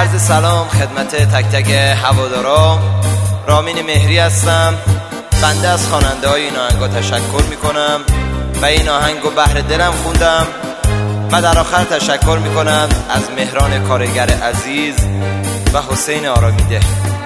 عرض سلام خدمت تک تک هوادارا. رامین مهری هستم. بنده از خواننده های این آهنگا تشکر میکنم و این آهنگو بهر دلم خوندم و در آخر تشکر میکنم از مهران کارگر عزیز و حسین آرامیده.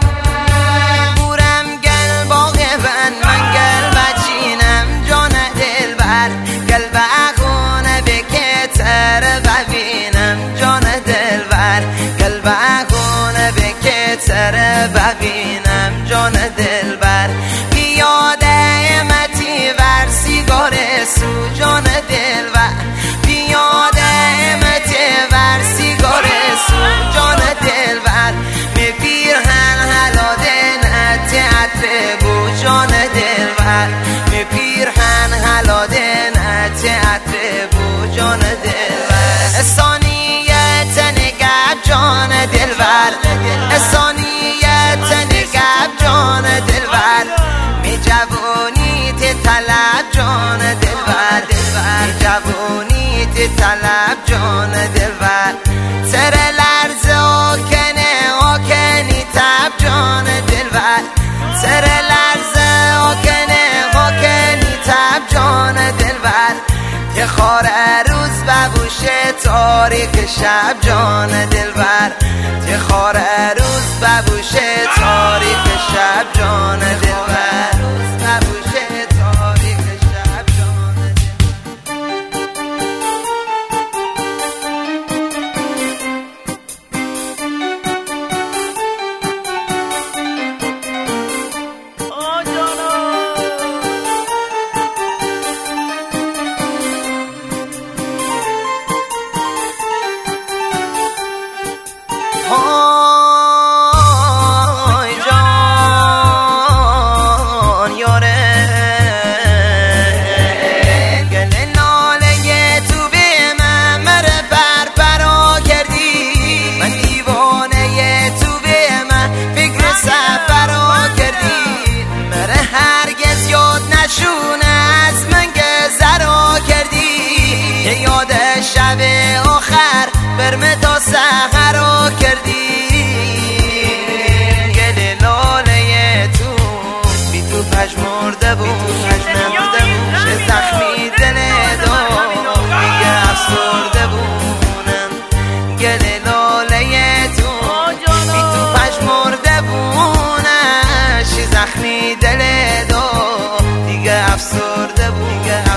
بورم گل باغ من گل بچینم جان دل بر گل بخونه بکتر ببینم جان دل بر گل بخونه بکتر ببینم جان دل بر پیاده متی ور سیگار سو جان دل بر پیاده متی ور سیگار سو جان دل بر می پیرهن حلاده نتی عطر بو جان دل بر می پیرهن حلاده نتی عطر بو جان دل بر ثانیت نگب جان دل بر ثانیت نگب جان دل بر می جوانی تی طلب جان دل بر می جوانی تی طلب جان دل بر سر لرز آکنی تب جان دل بر سر لرز آکنی تب جان دل بر تی خار روز ببوشه تاریک شب جان دل بر تی خار روز ببوشه تاریک شب جان دل بر ببوشه تاریک شب جان شب آخر برمه تا سحر کردی گل لاله تو بی تو پشمرده بود چه زخمی دل دو دیگه افسرده بودم گل لاله تو بی تو پشمرده بودم چه زخمی دل دو دیگه افسرده بود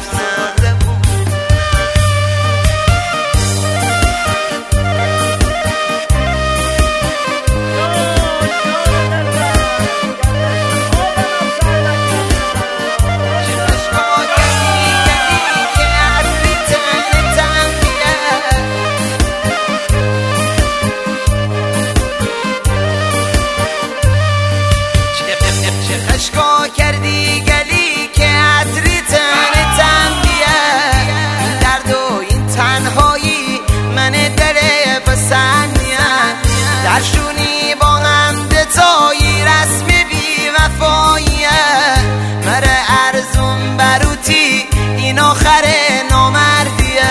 کردی گلی که عطری تنتم بیه این درد و این تنهایی من دل پسند میان درشونی با هم دتایی رسمی بی وفاییه مره ارزون بروتی این آخر نامردیه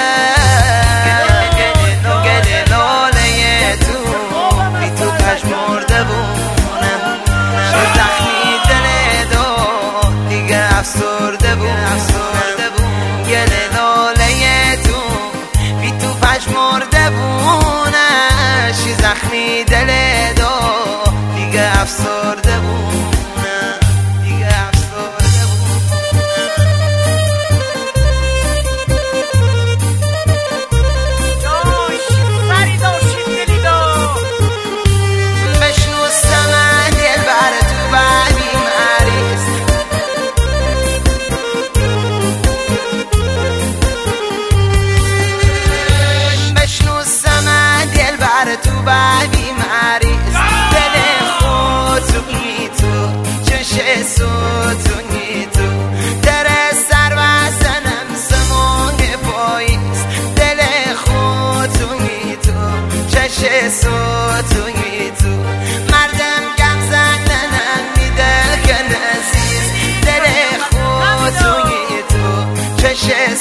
گل لاله تو بی تو پشمرده بونم چه زخمی افسرده بود گل لاله تو بی تو پشمرده بونه چی زخمی دل دو دیگه افسرده بود دیگه افسرده بود بشنو سمن دل بر تو بعدی مریض تو بعدی مریض دل خود تو چشه سوتونی تو در سر و زنم سمانگ پاییز دل خودتونی تو چشه سوتونی تو مردم گم زننم میده که نزیز دل خودتونی تو چشه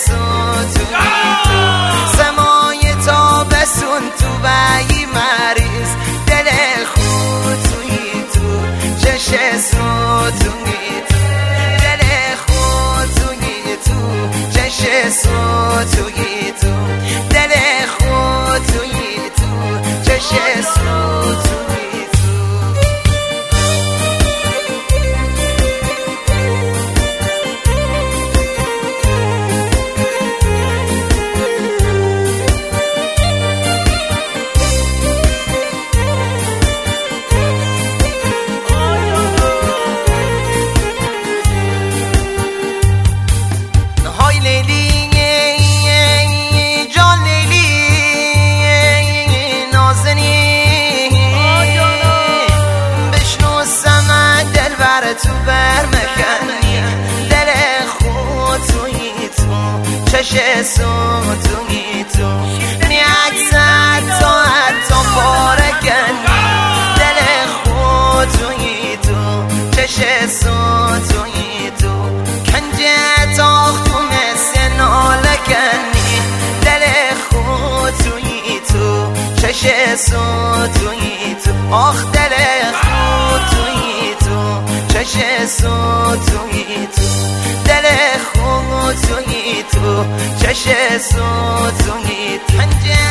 سوتونی تو سمای تا بسون تو بایی مریض دل خود توی تو چش سو توی تو دل خود توی تو چش سو توی تو دل خود توی تو چش سو توی تو تو برمکنی دل خود توی تو چش سو توی تو میعکسد تا حتی بارکنی دل خود توی تو چش سو توی تو کنجه تاختو مثل نالکنی دل خود توی تو چش سو توی تو آخ دل خود توی تو چش سو توی تو دل خود توی تو چش سو توی تو